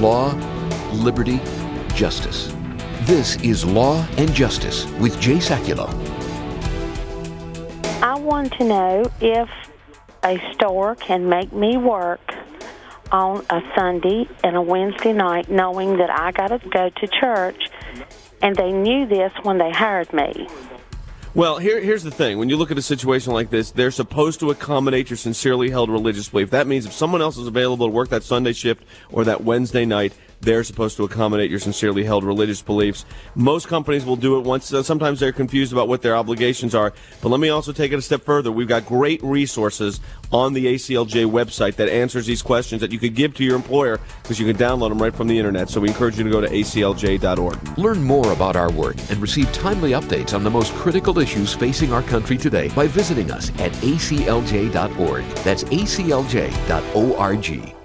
law, liberty, justice. This is Law and Justice with Jay Sekulow. I want to know if a store can make me work on a Sunday and a Wednesday night knowing that I got to go to church, and they knew this when they hired me. Well, here's the thing. When you look at a situation like this, they're supposed to accommodate your sincerely held religious belief. That means if someone else is available to work that Sunday shift or that Wednesday night, they're supposed to accommodate your sincerely held religious beliefs. Most companies will do it once. Sometimes they're confused about what their obligations are. But let me also take it a step further. We've got great resources on the ACLJ website that answers these questions that you could give to your employer because you can download them right from the Internet. So we encourage you to go to aclj.org. Learn more about our work and receive timely updates on the most critical issues facing our country today by visiting us at aclj.org. That's aclj.org.